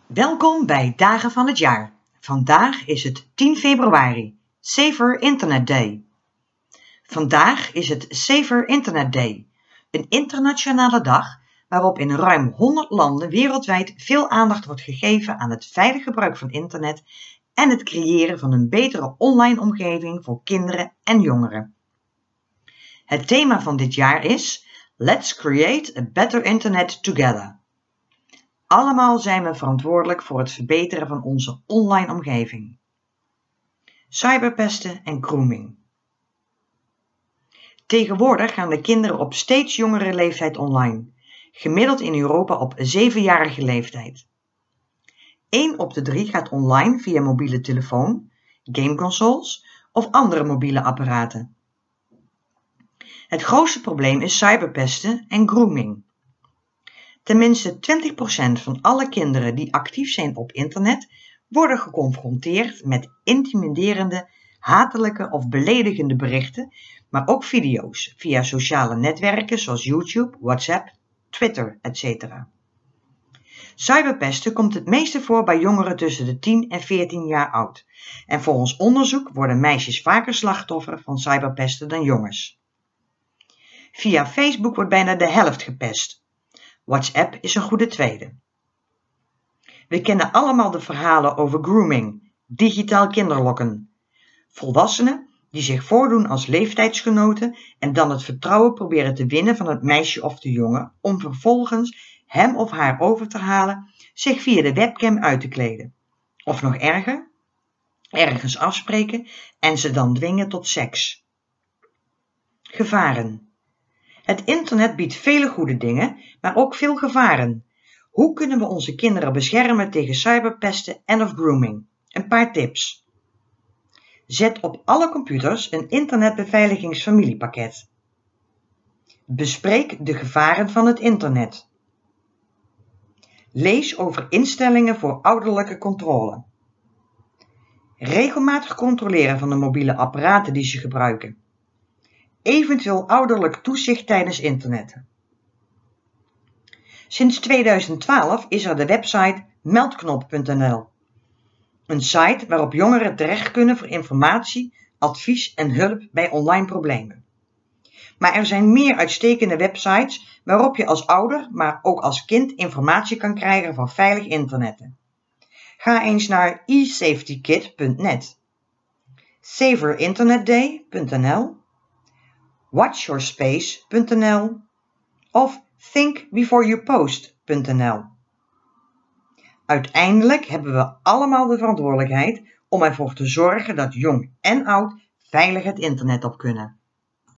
Welkom bij Dagen van het Jaar. Vandaag is het 10 februari, Safer Internet Day. Vandaag is het Safer Internet Day, een internationale dag waarop in ruim 100 landen wereldwijd veel aandacht wordt gegeven aan het veilig gebruik van internet en het creëren van een betere online omgeving voor kinderen en jongeren. Het thema van dit jaar is Let's Create a Better Internet Together. Allemaal zijn we verantwoordelijk voor het verbeteren van onze online omgeving. Cyberpesten en grooming. Tegenwoordig gaan de kinderen op steeds jongere leeftijd online, gemiddeld in Europa op 7-jarige leeftijd. 1 op de 3 gaat online via mobiele telefoon, gameconsoles of andere mobiele apparaten. Het grootste probleem is cyberpesten en grooming. Tenminste 20% van alle kinderen die actief zijn op internet worden geconfronteerd met intimiderende, hatelijke of beledigende berichten, maar ook video's via sociale netwerken zoals YouTube, WhatsApp, Twitter, etc. Cyberpesten komt het meeste voor bij jongeren tussen de 10 en 14 jaar oud. En volgens onderzoek worden meisjes vaker slachtoffer van cyberpesten dan jongens. Via Facebook wordt bijna de helft gepest. WhatsApp is een goede tweede. We kennen allemaal de verhalen over grooming, digitaal kinderlokken. Volwassenen die zich voordoen als leeftijdsgenoten en dan het vertrouwen proberen te winnen van het meisje of de jongen om vervolgens hem of haar over te halen zich via de webcam uit te kleden. Of nog erger, ergens afspreken en ze dan dwingen tot seks. Gevaren. Het internet biedt vele goede dingen, maar ook veel gevaren. Hoe kunnen we onze kinderen beschermen tegen cyberpesten en of grooming? Een paar tips. Zet op alle computers een internetbeveiligingsfamiliepakket. Bespreek de gevaren van het internet. Lees over instellingen voor ouderlijke controle. Regelmatig controleren van de mobiele apparaten die ze gebruiken. Eventueel ouderlijk toezicht tijdens internetten. Sinds 2012 is er de website meldknop.nl. Een site waarop jongeren terecht kunnen voor informatie, advies en hulp bij online problemen. Maar er zijn meer uitstekende websites waarop je als ouder, maar ook als kind informatie kan krijgen van veilig internetten. Ga eens naar esafetykit.net, saferinternetday.nl, watchyourspace.nl of thinkbeforeyoupost.nl. Uiteindelijk hebben we allemaal de verantwoordelijkheid om ervoor te zorgen dat jong en oud veilig het internet op kunnen.